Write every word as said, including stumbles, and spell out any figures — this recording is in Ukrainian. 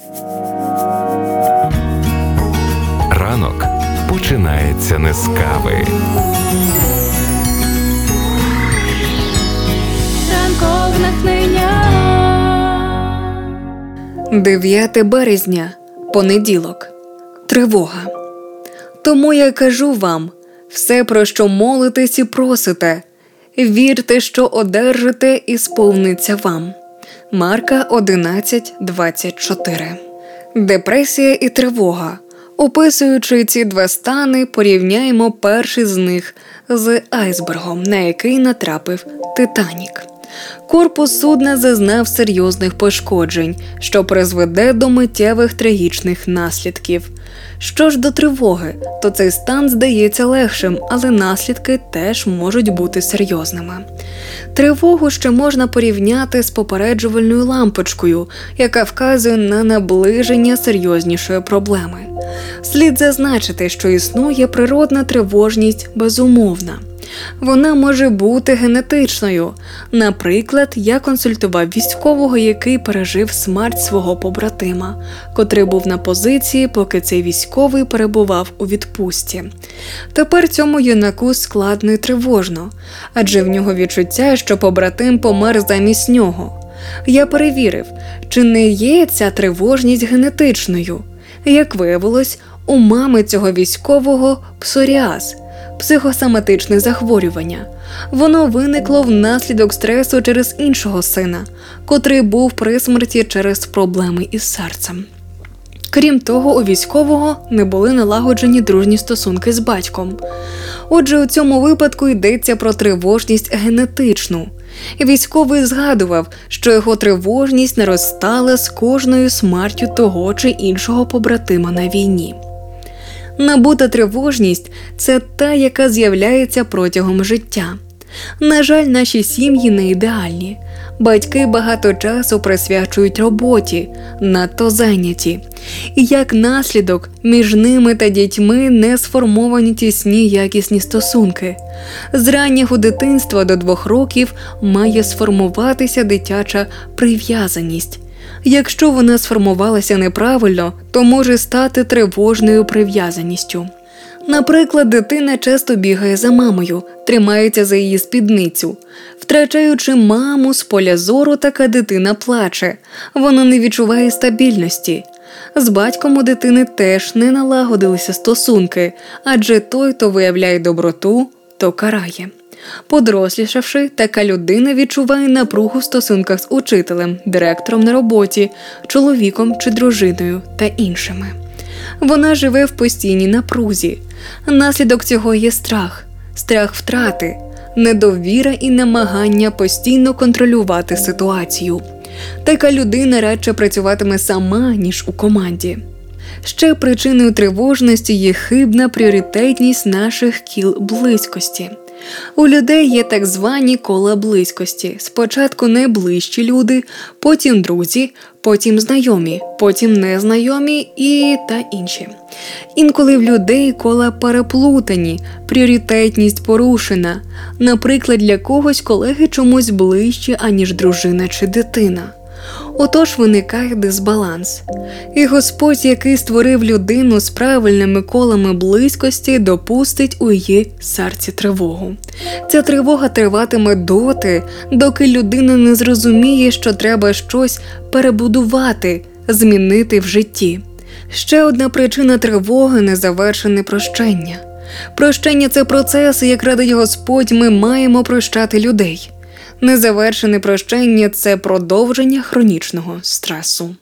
Ранок починається не з кави. Ранкове натхнення. дев'яте березня, понеділок. Тривога. Тому я кажу вам, все, про що молитесь і просите, вірте, що одержите і сповниться вам. Марка одинадцять двадцять чотири. Депресія і тривога. Описуючи ці два стани, порівняємо перший з них з айсбергом, на який натрапив «Титанік». Корпус судна зазнав серйозних пошкоджень, що призведе до миттєвих трагічних наслідків. Що ж до тривоги, то цей стан здається легшим, але наслідки теж можуть бути серйозними. Тривогу ще можна порівняти з попереджувальною лампочкою, яка вказує на наближення серйознішої проблеми. Слід зазначити, що існує природна тривожність безумовна. Вона може бути генетичною. Наприклад, я консультував військового, який пережив смерть свого побратима, котрий був на позиції, поки цей військовий перебував у відпустці. Тепер цьому юнаку складно і тривожно, адже в нього відчуття, що побратим помер замість нього. Я перевірив, чи не є ця тривожність генетичною. Як виявилось, у мами цього військового псоріаз – психосоматичне захворювання. Воно виникло внаслідок стресу через іншого сина, котрий був при смерті через проблеми із серцем. Крім того, у військового не були налагоджені дружні стосунки з батьком. Отже, у цьому випадку йдеться про тривожність генетичну. Військовий згадував, що його тривожність наростала з кожною смертю того чи іншого побратима на війні. Набута тривожність – це та, яка з'являється протягом життя. На жаль, наші сім'ї не ідеальні. Батьки багато часу присвячують роботі, надто зайняті. І як наслідок, між ними та дітьми не сформовані тісні якісні стосунки. З раннього дитинства до двох років має сформуватися дитяча прив'язаність. Якщо вона сформувалася неправильно, то може стати тривожною прив'язаністю. Наприклад, дитина часто бігає за мамою, тримається за її спідницю. Втрачаючи маму з поля зору, така дитина плаче. Вона не відчуває стабільності. З батьком у дитини теж не налагодилися стосунки, адже той то виявляє доброту, то карає. Подорослішавши, така людина відчуває напругу в стосунках з учителем, директором на роботі, чоловіком чи дружиною та іншими. Вона живе в постійній напрузі. Наслідок цього є страх, страх втрати, недовіра і намагання постійно контролювати ситуацію. Така людина радше працюватиме сама, ніж у команді. Ще причиною тривожності є хибна пріоритетність наших кіл близькості. У людей є так звані кола близькості. Спочатку найближчі люди, потім друзі, потім знайомі, потім незнайомі і та інші. Інколи в людей кола переплутані, пріоритетність порушена. Наприклад, для когось колеги чомусь ближчі, аніж дружина чи дитина. Отож виникає дисбаланс. І Господь, який створив людину з правильними колами близькості, допустить у її серці тривогу. Ця тривога триватиме доти, доки людина не зрозуміє, що треба щось перебудувати, змінити в житті. Ще одна причина тривоги – незавершене прощення. Прощення – це процес, і, як радить Господь, ми маємо прощати людей. Незавершене прощення – це продовження хронічного стресу.